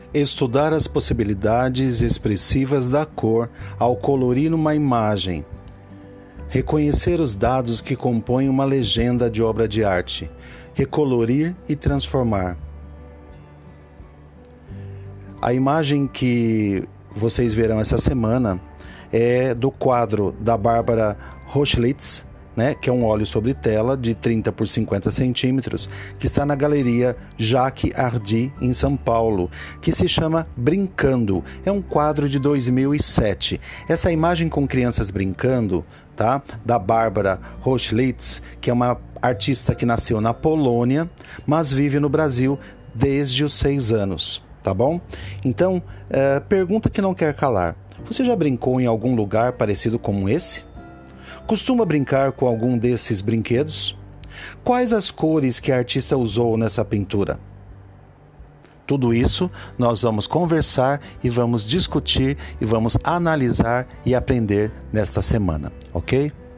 Estudar as possibilidades expressivas da cor ao colorir uma imagem. Reconhecer os dados que compõem uma legenda de obra de arte. Recolorir e transformar. A imagem que vocês verão essa semana é do quadro da Bárbara Rochlitz, que é um óleo sobre tela de 30 por 50 centímetros, que está na Galeria Jacques Hardy, em São Paulo, que se chama Brincando. É um quadro de 2007. Essa imagem com crianças brincando, tá? Da Bárbara Rochlitz, que é uma artista que nasceu na Polônia, mas vive no Brasil desde os 6 anos, tá bom? Então, pergunta que não quer calar. Você já brincou em algum lugar parecido com esse? Costuma brincar com algum desses brinquedos? Quais as cores que a artista usou nessa pintura? Tudo isso nós vamos conversar e vamos discutir e vamos analisar e aprender nesta semana, ok?